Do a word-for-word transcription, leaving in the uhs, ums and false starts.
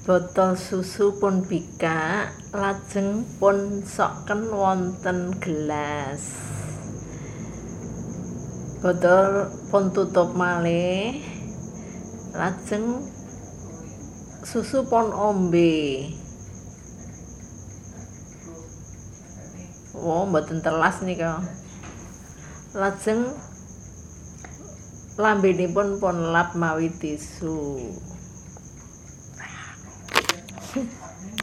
Botol susu pun bikak, lajeng pun soken wonten gelas. Botol pun tutup malih, lajeng susu pun ombe. Oh, mboten telas nika. Lajeng lambenipun pun lap mawi tisu.